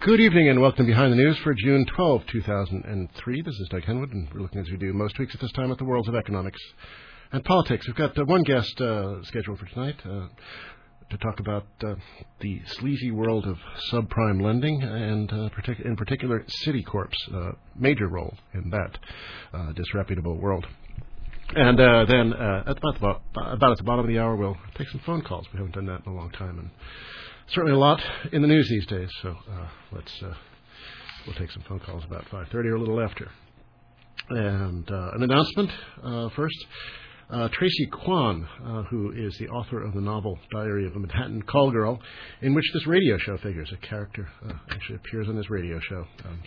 Good evening and welcome to Behind the News for June 12, 2003. This is Doug Henwood, and we're looking, as we do most weeks at this time, at the worlds of economics and politics. We've got one guest scheduled for tonight to talk about the sleazy world of subprime lending and, in particular, Citicorp's major role in that disreputable world. And then at about at the bottom of the hour, we'll take some phone calls. We haven't done that in a long time, and certainly a lot in the news these days. So we'll take some phone calls about 5:30 or a little after. And an announcement first. Tracy Kwan, who is the author of the novel Diary of a Manhattan Call Girl, in which this radio show figures. A character actually appears on this radio show.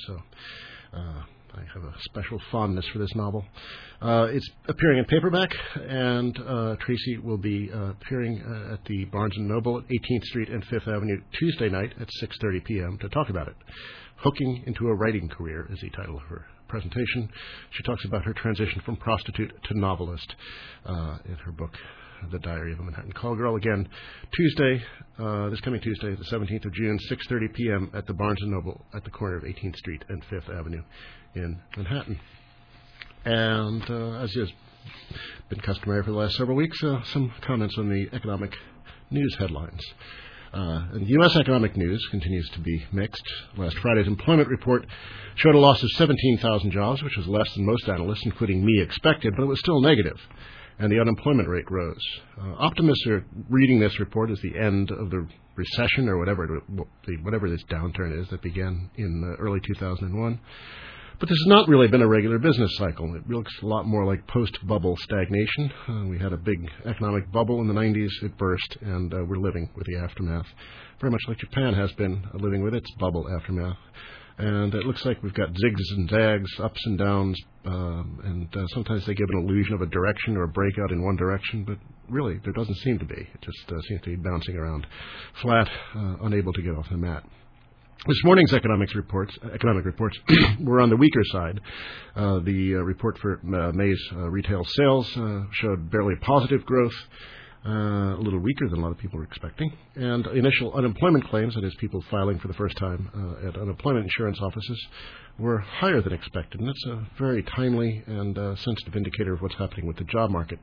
I have a special fondness for this novel. It's appearing in paperback, and Tracy will be appearing at the Barnes & Noble at 18th Street and 5th Avenue Tuesday night at 6:30 p.m. to talk about it. Hooking into a Writing Career is the title of her presentation. She talks about her transition from prostitute to novelist in her book, The Diary of a Manhattan Call Girl. Again, Tuesday, this coming Tuesday, the 17th of June, 6:30 p.m. at the Barnes & Noble at the corner of 18th Street and 5th Avenue in Manhattan. And as has been customary for the last several weeks, some comments on the economic news headlines. And U.S. economic news continues to be mixed. Last Friday's employment report showed a loss of 17,000 jobs, which was less than most analysts, including me, expected, but it was still negative. And the unemployment rate rose. Optimists are reading this report as the end of the recession or whatever this downturn is that began in early 2001. But this has not really been a regular business cycle. It looks a lot more like post-bubble stagnation. We had a big economic bubble in the 90s. It burst, and we're living with the aftermath, very much like Japan has been living with its bubble aftermath. And it looks like we've got zigs and zags, ups and downs, and sometimes they give an illusion of a direction or a breakout in one direction, but really there doesn't seem to be. It just seems to be bouncing around flat, unable to get off the mat. This morning's economic reports were on the weaker side. The report for May's retail sales showed barely positive growth, a little weaker than a lot of people were expecting. And initial unemployment claims, that is, people filing for the first time at unemployment insurance offices, were higher than expected. And that's a very timely and sensitive indicator of what's happening with the job market.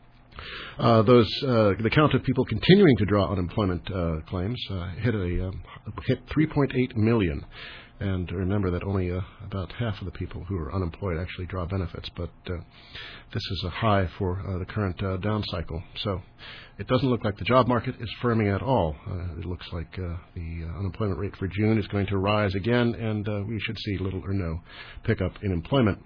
The count of people continuing to draw unemployment claims hit 3.8 million. And remember that only about half of the people who are unemployed actually draw benefits. But this is a high for the current down cycle. So it doesn't look like the job market is firming at all. It looks like the unemployment rate for June is going to rise again, and we should see little or no pickup in employment.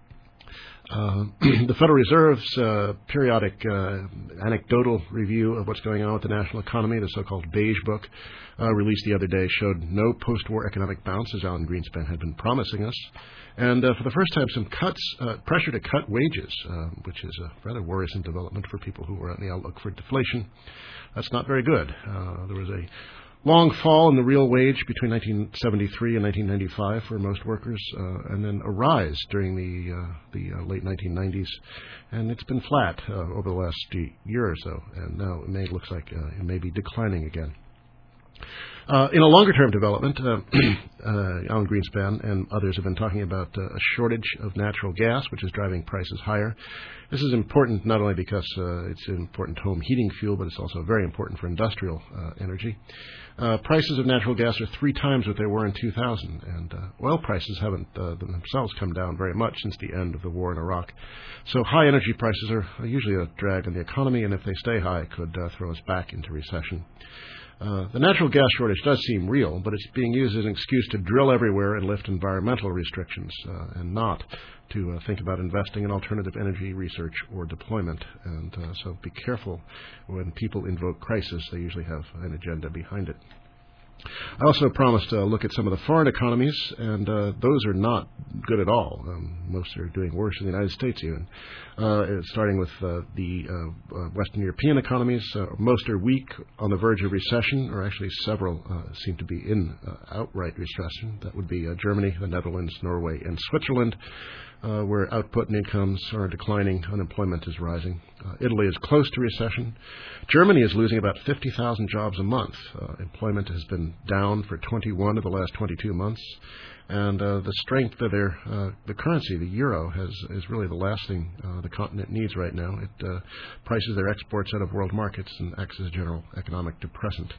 The Federal Reserve's periodic anecdotal review of what's going on with the national economy, the so-called Beige Book, released the other day, showed no post-war economic bounce, as Alan Greenspan had been promising us. And for the first time, some pressure to cut wages, which is a rather worrisome development for people who are on the outlook for deflation. That's not very good. There was a long fall in the real wage between 1973 and 1995 for most workers, and then a rise during the late 1990s. And it's been flat over the last year or so, and now it looks like it may be declining again. In a longer-term development, Alan Greenspan and others have been talking about a shortage of natural gas, which is driving prices higher. This is important not only because it's an important home heating fuel, but it's also very important for industrial energy. Prices of natural gas are 3 times what they were in 2000, and oil prices haven't themselves come down very much since the end of the war in Iraq. So high energy prices are usually a drag on the economy, and if they stay high, could throw us back into recession. The natural gas shortage does seem real, but it's being used as an excuse to drill everywhere and lift environmental restrictions, and not to think about investing in alternative energy research or deployment. And so be careful when people invoke crisis. They usually have an agenda behind it. I also promised to look at some of the foreign economies, and those are not good at all. Most are doing worse in the United States even. Starting with the Western European economies, most are weak, on the verge of recession, or actually several seem to be in outright recession. That would be Germany, the Netherlands, Norway, and Switzerland. where output and incomes are declining, unemployment is rising. Italy is close to recession. Germany is losing about 50,000 jobs a month. Employment has been down for 21 of the last 22 months. And the strength of the currency, the euro, is really the last thing the continent needs right now. It prices their exports out of world markets and acts as a general economic depressant.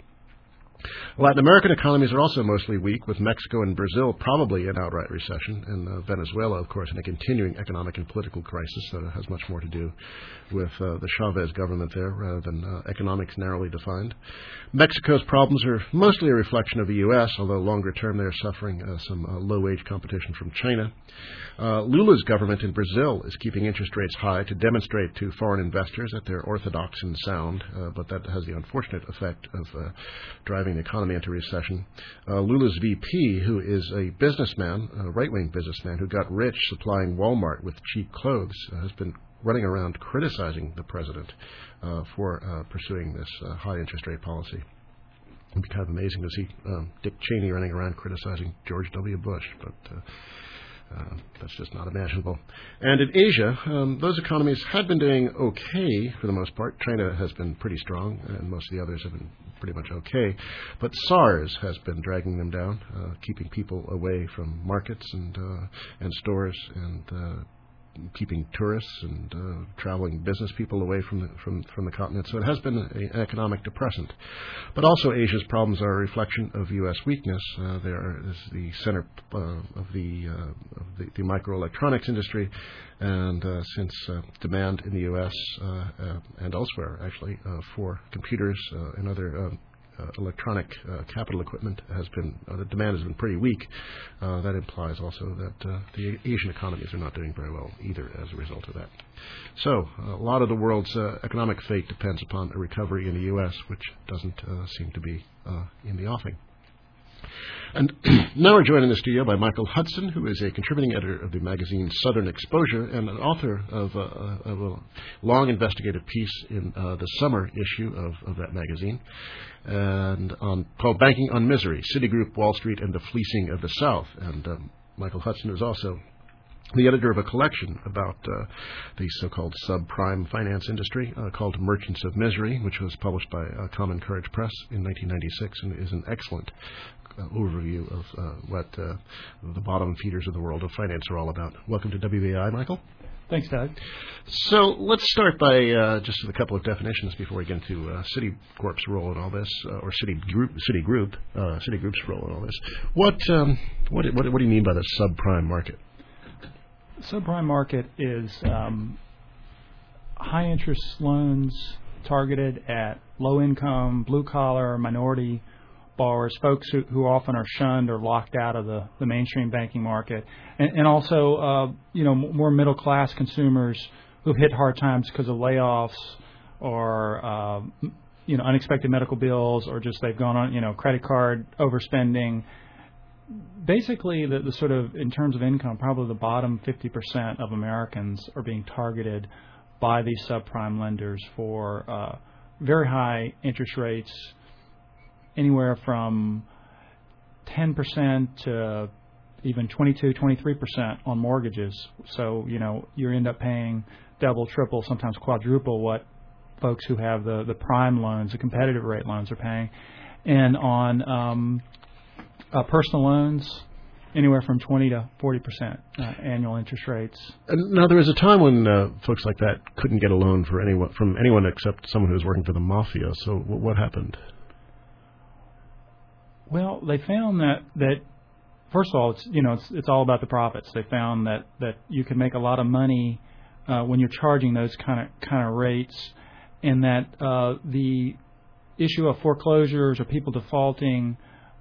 Latin American economies are also mostly weak, with Mexico and Brazil probably in outright recession, and Venezuela, of course, in a continuing economic and political crisis that has much more to do with the Chavez government there rather than economics narrowly defined. Mexico's problems are mostly a reflection of the U.S., although longer term they are suffering some low-wage competition from China. Lula's government in Brazil is keeping interest rates high to demonstrate to foreign investors that they're orthodox and sound, but that has the unfortunate effect of driving the economy into recession. Lula's VP, who is a businessman, a right-wing businessman who got rich supplying Walmart with cheap clothes, has been running around criticizing the president for pursuing this high interest rate policy. It'd be kind of amazing to see Dick Cheney running around criticizing George W. Bush, but that's just not imaginable. And in Asia, those economies had been doing okay for the most part. China has been pretty strong, and most of the others have been pretty much okay. But SARS has been dragging them down, keeping people away from markets and stores, and keeping tourists and traveling business people away from the continent. So it has been an economic depressant. But also Asia's problems are a reflection of U.S. weakness. There is the center of the microelectronics industry, and since demand in the U.S. And elsewhere, actually, for computers and other electronic capital equipment the demand has been pretty weak. That implies also that the Asian economies are not doing very well either as a result of that. So a lot of the world's economic fate depends upon a recovery in the U.S., which doesn't seem to be in the offing. And now we're joined in the studio by Michael Hudson, who is a contributing editor of the magazine Southern Exposure and an author of a long investigative piece in the summer issue of that magazine, and called Banking on Misery, Citigroup, Wall Street, and the Fleecing of the South. And Michael Hudson is also the editor of a collection about the so-called subprime finance industry called Merchants of Misery, which was published by Common Courage Press in 1996 and is an excellent overview of what the bottom feeders of the world of finance are all about. Welcome to WBAI, Michael. Thanks, Doug. So let's start by just a couple of definitions before we get into Citicorp's role in all this, or Citigroup's role in all this. What do you mean by the subprime market? Subprime market is high interest loans targeted at low income, blue collar, minority borrowers, folks who often are shunned or locked out of the mainstream banking market, and also more middle class consumers who've hit hard times because of layoffs or unexpected medical bills, or just they've gone on credit card overspending. Basically, the sort of, in terms of income, probably the bottom 50% of Americans are being targeted by these subprime lenders for very high interest rates, anywhere from 10% to even 22, 23% on mortgages. So, you end up paying double, triple, sometimes quadruple what folks who have the prime loans, the competitive rate loans, are paying. And on personal loans, anywhere from 20 to 40% annual interest rates. Now, there was a time when folks like that couldn't get a loan from anyone except someone who was working for the mafia. So what happened? Well, they found that first of all, it's all about the profits. They found that you can make a lot of money when you're charging those kind of rates, and that the issue of foreclosures or people defaulting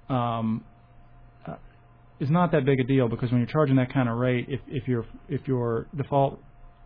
is not that big a deal, because when you're charging that kind of rate, if your default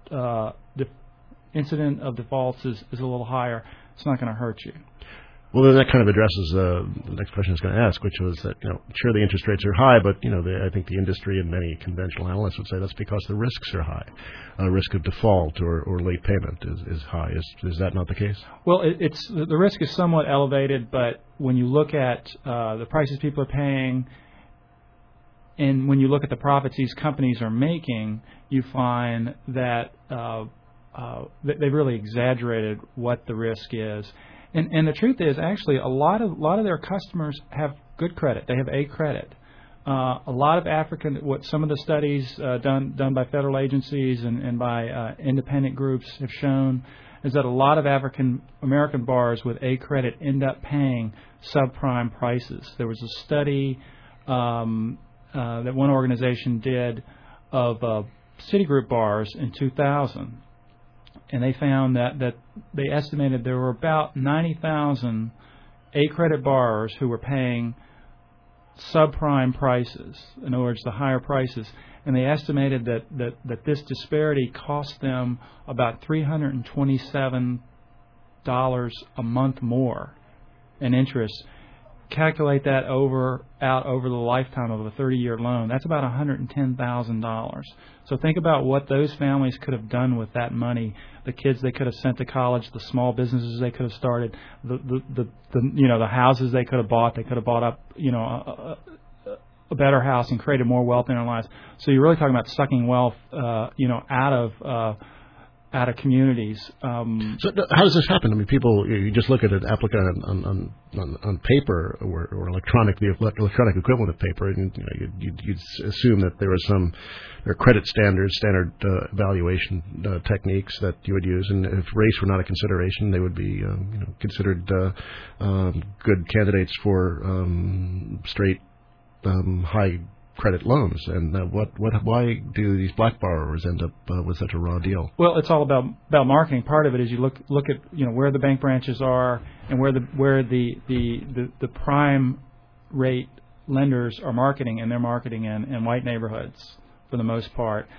incident of defaults is a little higher, it's not going to hurt you. Well, then that kind of addresses the next question I was going to ask, which was that, sure, the interest rates are high, but, I think the industry and many conventional analysts would say that's because the risks are high. Risk of default or late payment is high. Is that not the case? Well, the risk is somewhat elevated, but when you look at the prices people are paying, And when you look at the profits these companies are making, you find that they've really exaggerated what the risk is. And the truth is, actually, a lot of their customers have good credit. They have A credit. A lot of what some of the studies done by federal agencies and by independent groups have shown is that a lot of African American borrowers with A credit end up paying subprime prices. There was a study that one organization did of Citigroup borrowers in 2000, and they found that they estimated there were about 90,000 A credit borrowers who were paying subprime prices, in other words, the higher prices, and they estimated that this disparity cost them about $327 a month more in interest. Calculate that out over the lifetime of a 30-year loan. That's about $110,000. So think about what those families could have done with that money. The kids they could have sent to college, the small businesses they could have started, the houses they could have bought. They could have bought up a better house and created more wealth in their lives. So you're really talking about sucking wealth out of communities. So how does this happen? I mean, you just look at an applicant on paper or electronic, the electronic equivalent of paper, and you'd assume that there are credit standard evaluation techniques that you would use, and if race were not a consideration, they would be considered good candidates for straight high credit loans. And why do these black borrowers end up with such a raw deal? Well, it's all about marketing. Part of it is you look at where the bank branches are and where the prime rate lenders are marketing, and they're marketing in white neighborhoods for the most part.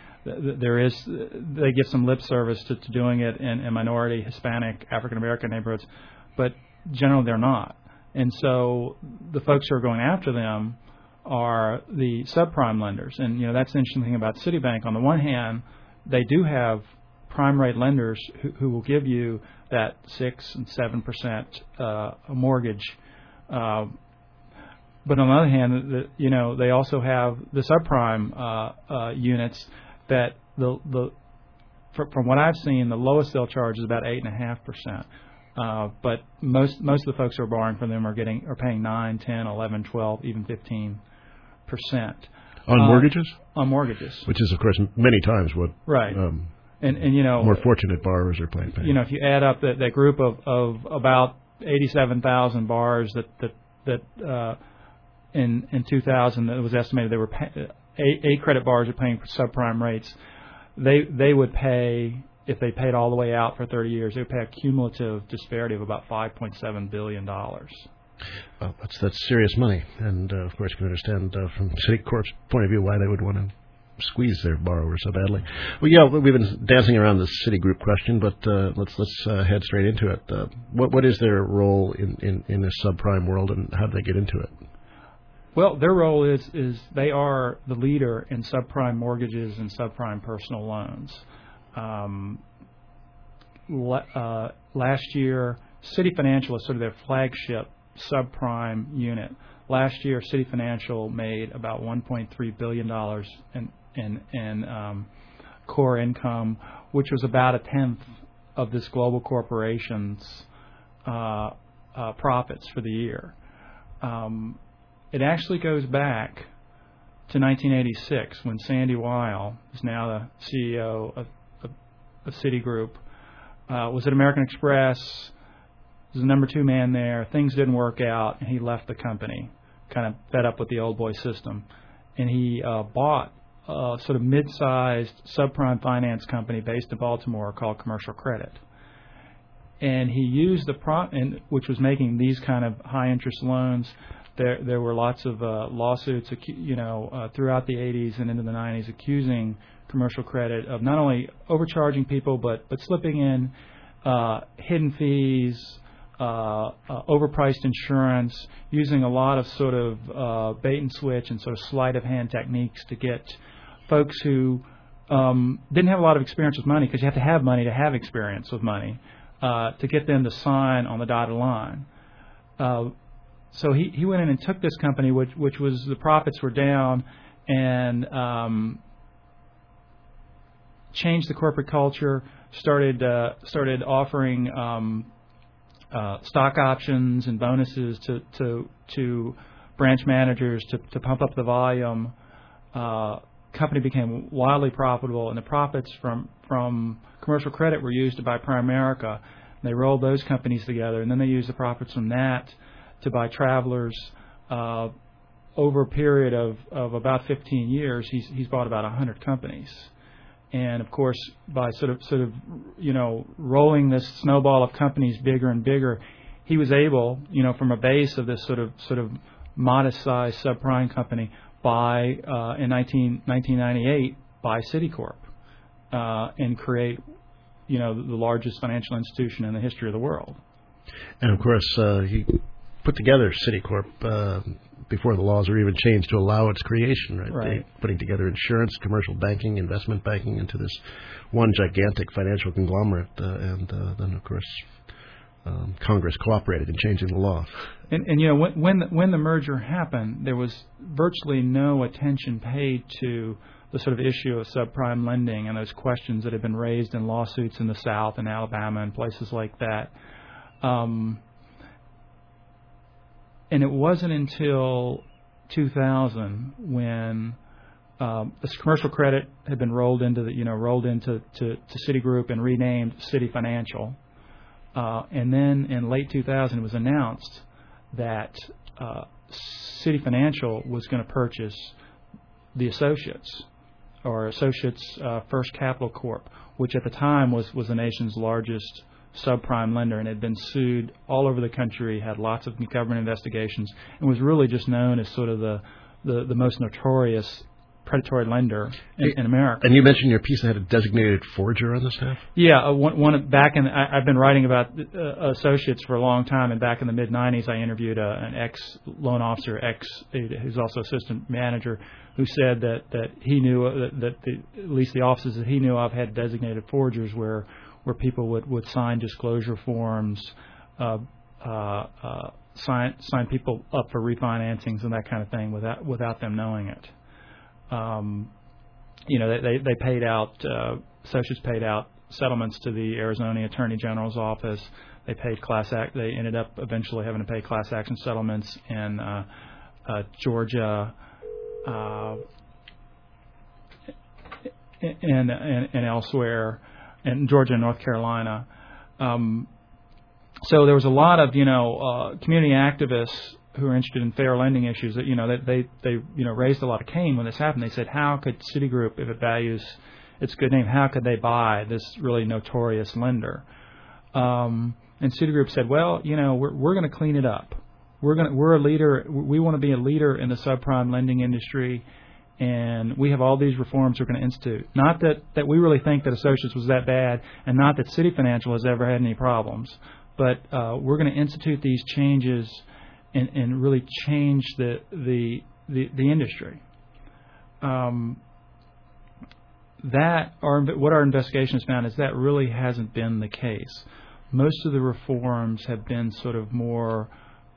They give some lip service to doing it in minority, Hispanic, African American neighborhoods, but generally they're not. And so the folks who are going after them are the subprime lenders. And that's the interesting thing about Citibank. On the one hand, they do have prime rate lenders who will give you that 6 and 7% mortgage. But on the other hand, they also have the subprime units that from what I've seen, the lowest they'll charge is about 8.5%. But most of the folks who are borrowing from them are paying 9, 10, 11, 12, even 15%. On mortgages? On mortgages. Which is, of course, many times what right. And more fortunate borrowers are paying. If you add up that group of about 87,000 borrowers that in 2000 it was estimated they were A credit borrowers are paying subprime rates, they would pay, if they paid all the way out for 30 years, they would pay a cumulative disparity of about $5.7 billion. Well, that's serious money, and of course you can understand from Citicorp's point of view why they would want to squeeze their borrowers so badly. Well, yeah, we've been dancing around the Citigroup question, but let's head straight into it. What is their role in this subprime world, and how do they get into it? Well, their role is they are the leader in subprime mortgages and subprime personal loans. Last year, Citi Financial is sort of their flagship subprime unit. Last year, Citi Financial made about $1.3 billion in core income, which was about a tenth of this global corporation's profits for the year. It actually goes back to 1986 when Sandy Weil, who's now the CEO of Citigroup, was at American Express. Was the number 2 man there. Things didn't work out, and he left the company, kind of fed up with the old boy system. And he bought a sort of mid-sized subprime finance company based in Baltimore called Commercial Credit. And he used which was making these kind of high-interest loans. There were lots of lawsuits, throughout the 80s and into the 90s, accusing Commercial Credit of not only overcharging people but slipping in hidden fees, overpriced insurance, using a lot of sort of bait and switch and sort of sleight of hand techniques to get folks who didn't have a lot of experience with money, because you have to have money to have experience with money, to get them to sign on the dotted line. So he went in and took this company, which was, the profits were down, and changed the corporate culture. Started offering stock options and bonuses to branch managers to pump up the volume. Company became wildly profitable, and the profits from commercial credit were used to buy Primerica. They rolled those companies together, and then they used the profits from that to buy Travelers. Over a period of about 15 years, he's bought about 100 companies. And of course, by sort of rolling this snowball of companies bigger and bigger, he was able, from a base of this sort of modest-sized subprime company, buy in 1998 buy Citicorp and create the largest financial institution in the history of the world. And of course, he put together Citicorp before the laws were even changed to allow its creation, right? Right. Putting together insurance, commercial banking, investment banking into this one gigantic financial conglomerate, and then of course Congress cooperated in changing the law. And when the merger happened, there was virtually no attention paid to the sort of issue of subprime lending and those questions that had been raised in lawsuits in the South and Alabama and places like that. And it wasn't until 2000 when this commercial credit had been rolled into Citigroup and renamed Citi Financial. And then in late 2000, it was announced that Citi Financial was going to purchase the Associates First Capital Corp., which at the time was the nation's largest subprime lender, and had been sued all over the country, had lots of government investigations, and was really just known as sort of the most notorious predatory lender in America. And you mentioned in your piece that had a designated forger on the staff? Yeah, I've been writing about associates for a long time, and back in the mid-'90s, I interviewed an ex-loan officer, who's also assistant manager, who said that he knew that at least the offices that he knew of had designated forgers where people would sign disclosure forms, sign people up for refinancings and that kind of thing without them knowing it. They paid out, Associates paid out settlements to the Arizona Attorney General's office. They paid They ended up eventually having to pay class action settlements in Georgia and elsewhere, in Georgia and North Carolina. So there was a lot of community activists who are interested in fair lending issues that they raised a lot of cane when this happened. They said, how could Citigroup, if it values its good name, how could they buy this really notorious lender? And Citigroup said, well, we're going to clean it up. We're a leader. We want to be a leader in the subprime lending industry, and we have all these reforms we're going to institute. Not that we really think that Associates was that bad, and not that Citi Financial has ever had any problems, but we're going to institute these changes and really change the industry. What our investigation has found is that really hasn't been the case. Most of the reforms have been sort of more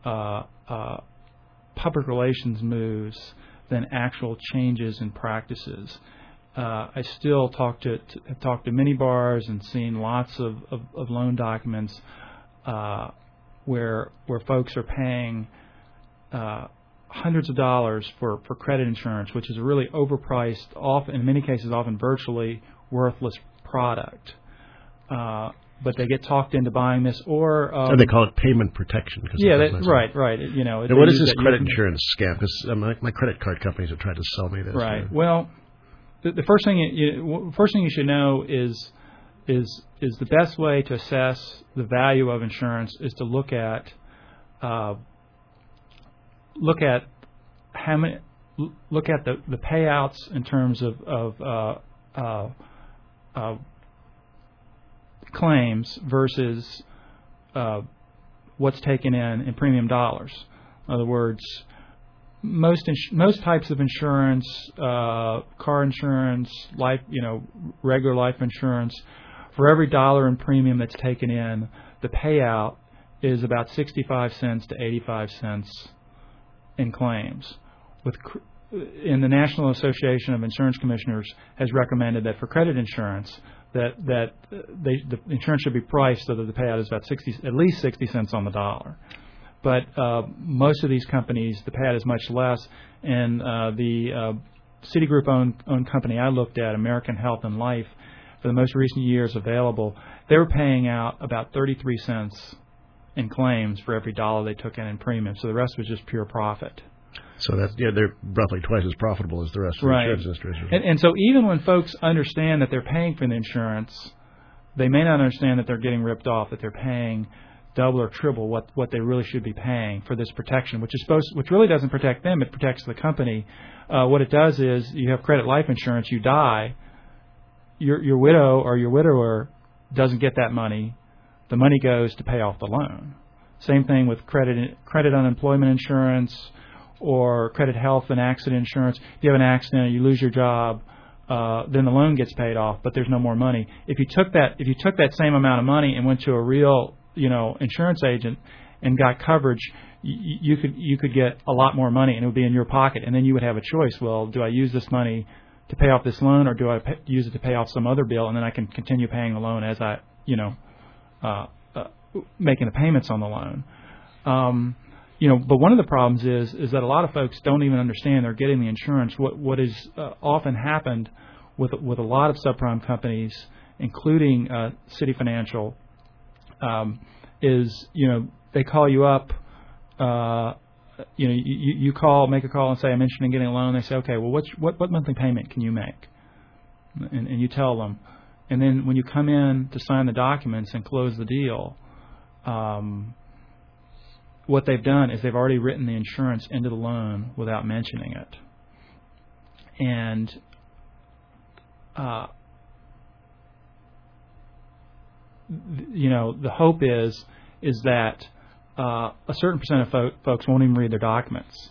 public relations moves than actual changes in practices. I still have talked to many bars and seen lots of loan documents where folks are paying hundreds of dollars for credit insurance, which is a really overpriced, often in many cases often virtually worthless product. But they get talked into buying this, or they call it payment protection. Right. Now, what is this credit insurance scam? Because my credit card companies have tried to sell me this. Right. Well, the first thing you should know is the best way to assess the value of insurance is to look at the payouts in terms of claims versus what's taken in premium dollars. In other words, most types of insurance, car insurance, life, regular life insurance, for every dollar in premium that's taken in, the payout is about 65 cents to 85 cents in claims. in the National Association of Insurance Commissioners has recommended that for credit insurance, that the insurance should be priced so that the payout is about at least 60 cents on the dollar. But most of these companies, the payout is much less, and the Citigroup-owned company I looked at, American Health and Life, for the most recent years available, they were paying out about 33 cents in claims for every dollar they took in premium. So the rest was just pure profit. So they're roughly twice as profitable as the rest of the insurance industry. And so even when folks understand that they're paying for the insurance, they may not understand that they're getting ripped off, that they're paying double or triple what they really should be paying for this protection, which really doesn't protect them. It protects the company. What it does is you have credit life insurance. You die, your widow or your widower doesn't get that money. The money goes to pay off the loan. Same thing with credit unemployment insurance or credit health and accident insurance. If you have an accident, you lose your job, then the loan gets paid off, but there's no more money. If you took that same amount of money and went to a real insurance agent and got coverage, you could get a lot more money, and it would be in your pocket. And then you would have a choice. Well, do I use this money to pay off this loan, or do I use it to pay off some other bill, and then I can continue paying the loan as I, making the payments on the loan. But one of the problems is that a lot of folks don't even understand they're getting the insurance. What is often happened with a lot of subprime companies, including Citi Financial, is they call you up. You make a call and say, I'm interested in getting a loan. They say, okay, well, what monthly payment can you make? And you tell them. And then when you come in to sign the documents and close the deal, what they've done is they've already written the insurance into the loan without mentioning it. And the hope is that a certain percent of folks won't even read their documents.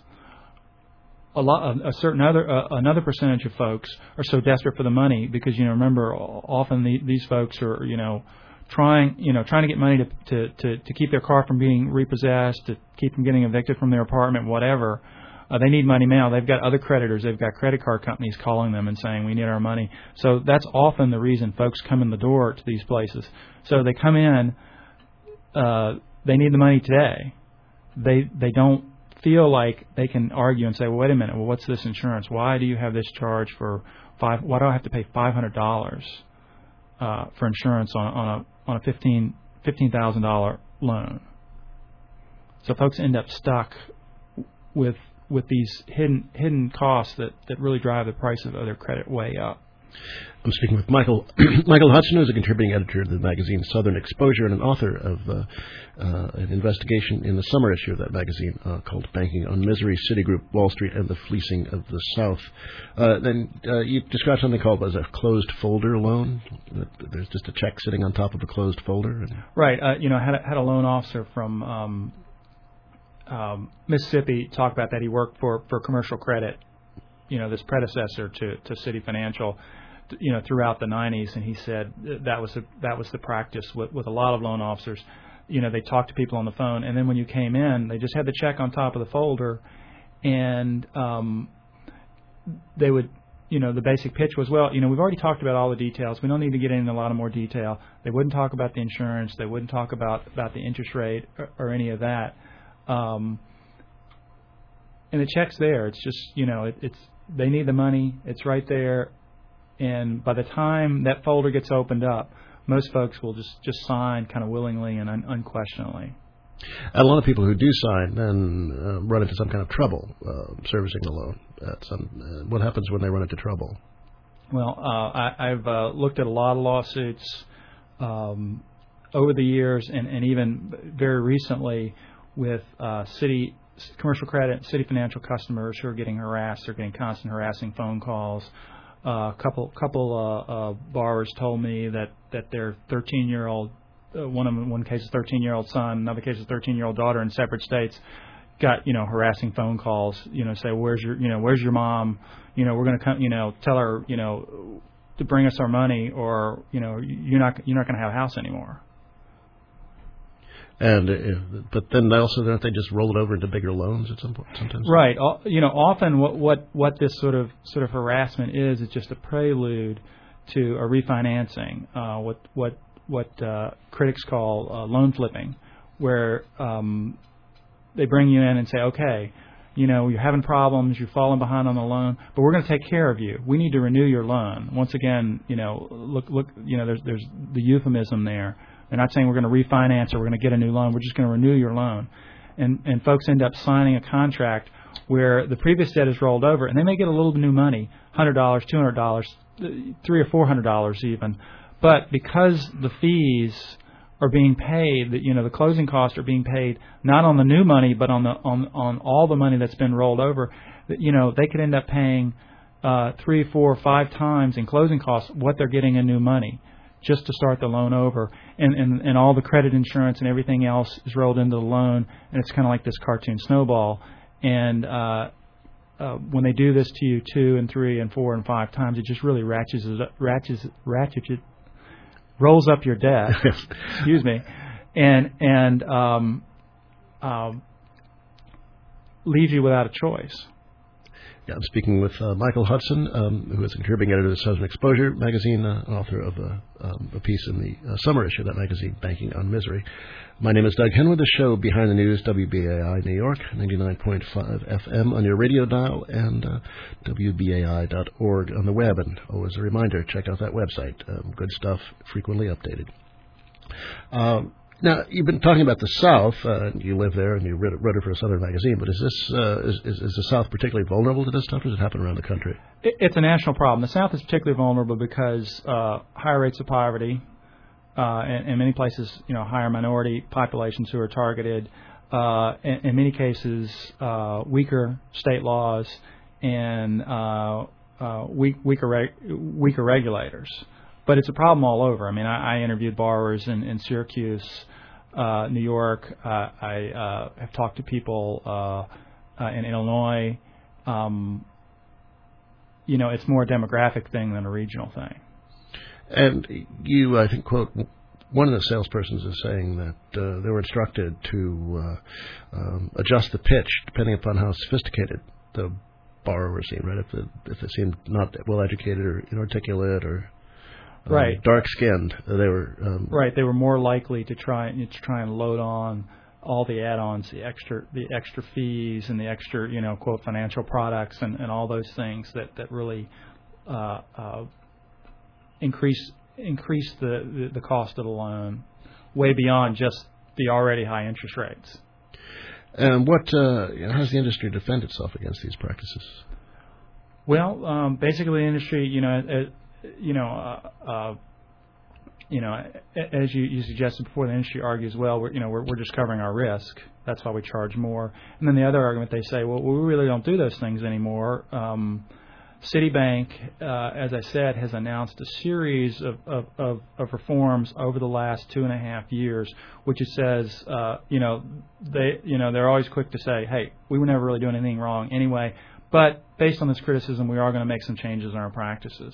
Another percentage of folks are so desperate for the money because remember, often these folks are trying to get money to keep their car from being repossessed, to keep from getting evicted from their apartment, whatever. They need money now. They've got other creditors. They've got credit card companies calling them and saying, we need our money. So that's often the reason folks come in the door to these places. So they come in, they need the money today. They don't feel like they can argue and say, well, wait a minute, what's this insurance? Why do you have this charge for why do I have to pay $500 for insurance on a $15,000 loan? So folks end up stuck with these hidden costs that really drive the price of their credit way up. I'm speaking with Michael Hudson, who's a contributing editor of the magazine Southern Exposure and an author of an investigation in the summer issue of that magazine called Banking on Misery, Citigroup, Wall Street, and the Fleecing of the South. Then you described something called as a closed folder loan. There's just a check sitting on top of a closed folder. Right. I had a loan officer from Mississippi talk about that. He worked for Commercial Credit, this predecessor to Citi Financial, throughout the 90s, and he said that was the practice with a lot of loan officers. They talked to people on the phone, and then when you came in, they just had the check on top of the folder, and they would, the basic pitch was, well, we've already talked about all the details. We don't need to get into a lot of more detail. They wouldn't talk about the insurance. They wouldn't talk about the interest rate or any of that. And the check's there. It's just, it's they need the money. It's right there. And by the time that folder gets opened up, most folks will just sign kind of willingly and unquestioningly. A lot of people who do sign then run into some kind of trouble servicing the loan. What happens when they run into trouble? Well, I've looked at a lot of lawsuits over the years, and even very recently with Commercial Credit, Citi Financial customers who are getting harassed. They're getting constant harassing phone calls. A couple borrowers told me that their 13-year-old, one case, a 13-year-old son, another case, a 13-year-old daughter in separate states, got harassing phone calls. Say, where's your mom? We're going to come. Tell her to bring us our money, or you're not going to have a house anymore. And but then also don't they just roll it over into bigger loans at some point sometimes? Right. Often what this sort of harassment is just a prelude to a refinancing. What critics call loan flipping, where they bring you in and say, okay, you're having problems, you're falling behind on the loan, but we're going to take care of you. We need to renew your loan. Once again, look, there's the euphemism there. They're not saying we're going to refinance or we're going to get a new loan. We're just going to renew your loan. And folks end up signing a contract where the previous debt is rolled over, and they may get a little new money, $100, $200, $300 or $400 even. But because the fees are being paid, the closing costs are being paid not on the new money, but on all the money that's been rolled over, they could end up paying 3, 4, 5 times in closing costs what they're getting in new money just to start the loan over, and all the credit insurance and everything else is rolled into the loan, and it's kind of like this cartoon snowball. And when they do this to you 2 and 3 and 4 and 5 times, it just really rolls up your debt. Excuse me, and leaves you without a choice. Yeah, I'm speaking with Michael Hudson, who is a contributing editor of the Southern Exposure magazine, author of a piece in the summer issue of that magazine, Banking on Misery. My name is Doug Henwood. The show Behind the News, WBAI New York, 99.5 FM on your radio dial, and WBAI.org on the web. And always a reminder, check out that website. Good stuff, frequently updated. Now, you've been talking about the South. You live there, and you wrote it for a Southern magazine. But is the South particularly vulnerable to this stuff, or does it happen around the country? It's a national problem. The South is particularly vulnerable because higher rates of poverty, and in many places, higher minority populations who are targeted. In many cases, weaker state laws and weaker regulators. But it's a problem all over. I mean, I interviewed borrowers in Syracuse, New York. I have talked to people in Illinois. It's more a demographic thing than a regional thing. And you, I think, quote, one of the salespersons is saying that they were instructed to adjust the pitch depending upon how sophisticated the borrowers seemed, right? If they seemed not well educated or inarticulate or right, dark-skinned, they were right. They were more likely to try and load on all the add-ons, the extra fees, and the extra quote financial products and all those things that really increase the cost of the loan way beyond just the already high interest rates. And what how does the industry defend itself against these practices? Well, basically, the industry, as you suggested before, the industry argues, well, we're just covering our risk. That's why we charge more. And then the other argument they say, well, we really don't do those things anymore. Citibank, as I said, has announced a series of reforms over the last 2.5 years, which it says, they're always quick to say, hey, we were never really doing anything wrong anyway. But based on this criticism, we are going to make some changes in our practices.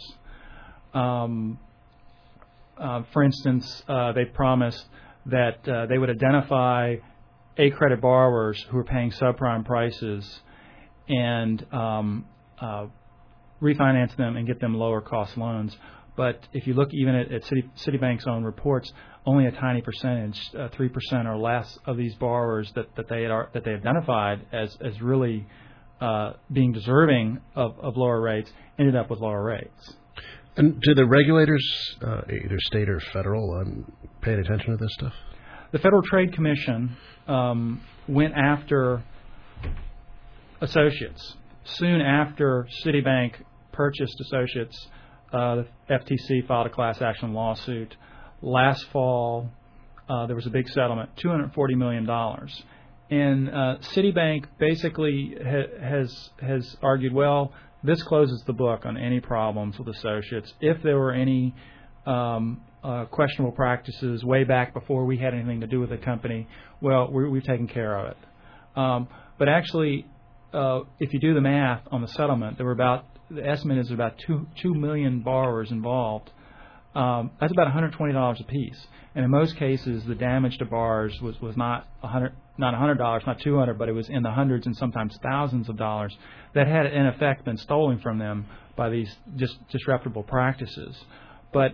For instance, they promised that they would identify A-credit borrowers who are paying subprime prices and refinance them and get them lower cost loans. But if you look even at Citibank's own reports, only a tiny percentage, 3% or less, of these borrowers that they identified as really being deserving of lower rates ended up with lower rates. And do the regulators, either state or federal, pay attention to this stuff? The Federal Trade Commission went after Associates. Soon after Citibank purchased Associates, the FTC filed a class action lawsuit. Last fall, there was a big settlement, $240 million. And Citibank basically has argued, well, this closes the book on any problems with Associates. If there were any questionable practices way back before we had anything to do with the company, well, we've taken care of it. But actually, if you do the math on the settlement, the estimate is about 2 million borrowers involved. that's about $120 a piece. And in most cases, the damage to bars was not $100, not $200, but it was in the hundreds and sometimes thousands of dollars that had in effect been stolen from them by these disreputable practices. But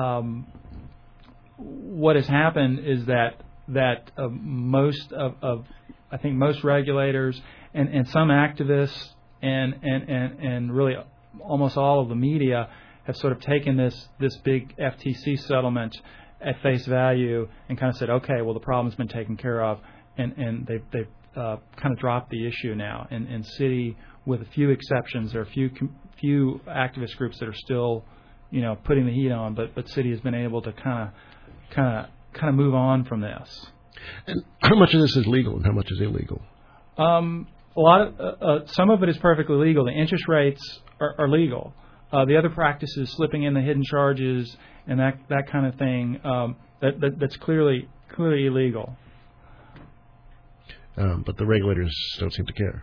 what has happened is that most of I think most regulators and some activists and really almost all of the media have sort of taken this big FTC settlement at face value and kind of said, okay, well, the problem's been taken care of, and they've kind of dropped the issue now. And Citi, with a few exceptions, there are a few activist groups that are still, putting the heat on, but Citi has been able to kind of move on from this. And how much of this is legal and how much is illegal? A lot of some of it is perfectly legal. The interest rates are legal. The other practices, slipping in the hidden charges and that kind of thing, that's clearly illegal. But the regulators don't seem to care.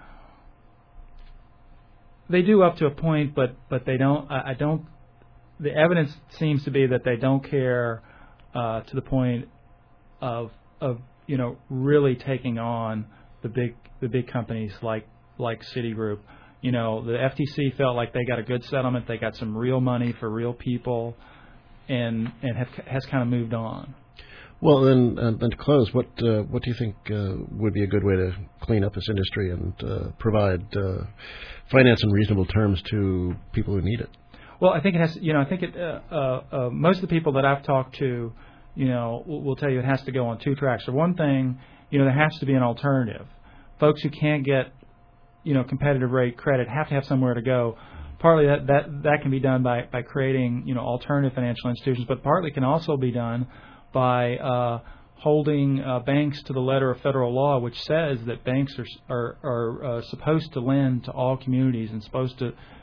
They do up to a point, but they don't. I don't. The evidence seems to be that they don't care to the point of really taking on the big companies like Citigroup. The FTC felt like they got a good settlement. They got some real money for real people, and has kind of moved on. Well, then to close, what do you think would be a good way to clean up this industry and provide finance in reasonable terms to people who need it? Well, I think it has. I think most of the people that I've talked to, will tell you it has to go on two tracks. For one thing, there has to be an alternative. Folks who can't get competitive rate credit have to have somewhere to go. Partly that can be done by creating alternative financial institutions, but partly can also be done by holding banks to the letter of federal law, which says that banks are supposed to lend to all communities and supposed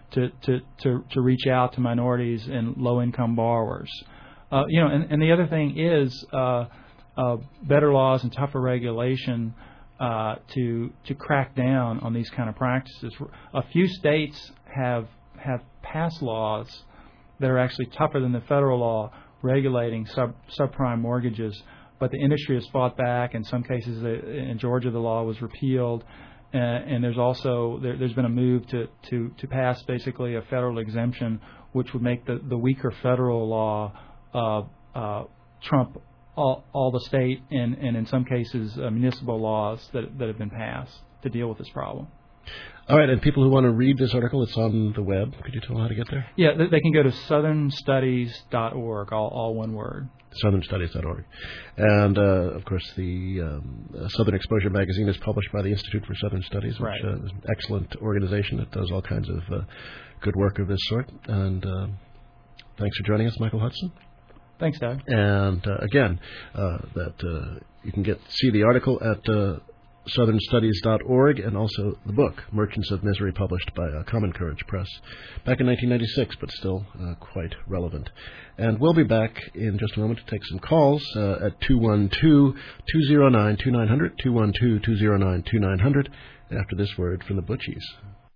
to reach out to minorities and low income borrowers. And the other thing is better laws and tougher regulation to crack down on these kind of practices. A few states have passed laws that are actually tougher than the federal law regulating subprime mortgages, but the industry has fought back. In some cases, in Georgia, the law was repealed, and there's also there's been a move to pass basically a federal exemption, which would make the weaker federal law trump all the state and in some cases municipal laws that have been passed to deal with this problem. All right, and people who want to read this article, it's on the web. Could you tell them how to get there? Yeah, they can go to southernstudies.org, all one word. Southernstudies.org. And, of course, the Southern Exposure magazine is published by the Institute for Southern Studies, which is an excellent organization that does all kinds of good work of this sort. And thanks for joining us, Michael Hudson. Thanks, Doug. And, again, you can see the article at southernstudies.org, and also the book, Merchants of Misery, published by Common Courage Press back in 1996, but still quite relevant. And we'll be back in just a moment to take some calls at 212-209-2900, 212-209-2900, after this word from the Butchies.